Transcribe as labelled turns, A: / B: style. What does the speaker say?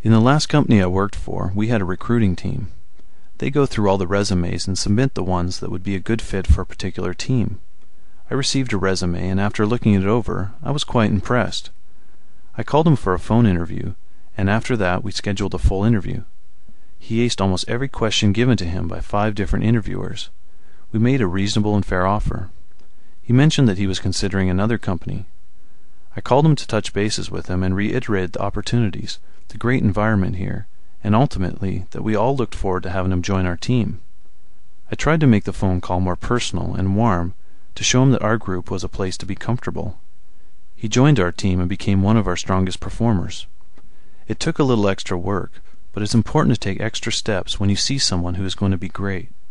A: In the last company I worked for, we had a recruiting team. They go through all the resumes and submit the ones that would be a good fit for a particular team. I received a resume, and after looking it over, I was quite impressed. I called him for a phone interview, and after that we scheduled a full interview. He aced almost every question given to him by 5 different interviewers. We made a reasonable and fair offer. He mentioned that he was considering another company. I called him to touch bases with him and reiterated the opportunities, the great environment here, and ultimately that we all looked forward to having him join our team. I tried to make the phone call more personal and warm to show him that our group was a place to be comfortable. He joined our team and became one of our strongest performers. It took a little extra work, but it's important to take extra steps when you see someone who is going to be great.